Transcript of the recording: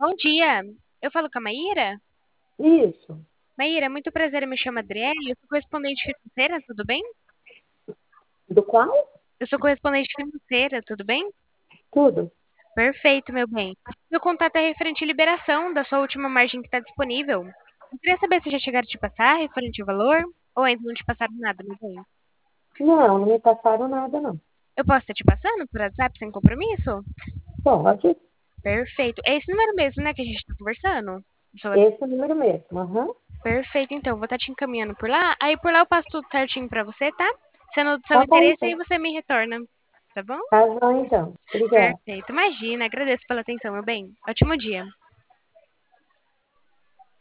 Bom dia. Eu falo com a Maíra? Isso. Maíra, muito prazer, eu me chamo Adriele, eu sou correspondente financeira, tudo bem? Do qual? Eu sou correspondente financeira, tudo bem? Tudo. Perfeito, meu bem. Meu contato é referente à liberação da sua última margem que está disponível. Eu queria saber se já chegaram a te passar referente ao valor, ou ainda não te passaram nada, meu bem. Não me passaram nada, não. Eu posso estar te passando por WhatsApp sem compromisso? Pode. Perfeito. É esse número mesmo, né, que a gente está conversando? Seu Esse é o número mesmo. Aham. Perfeito, então, vou estar te encaminhando por lá. Aí por lá eu passo tudo certinho pra você, tá? Sendo do seu Tá bom, interesse, aí então. você me retorna. Tá bom? Tá bom, então. Obrigada. Perfeito. Imagina, agradeço pela atenção, meu bem. Ótimo dia.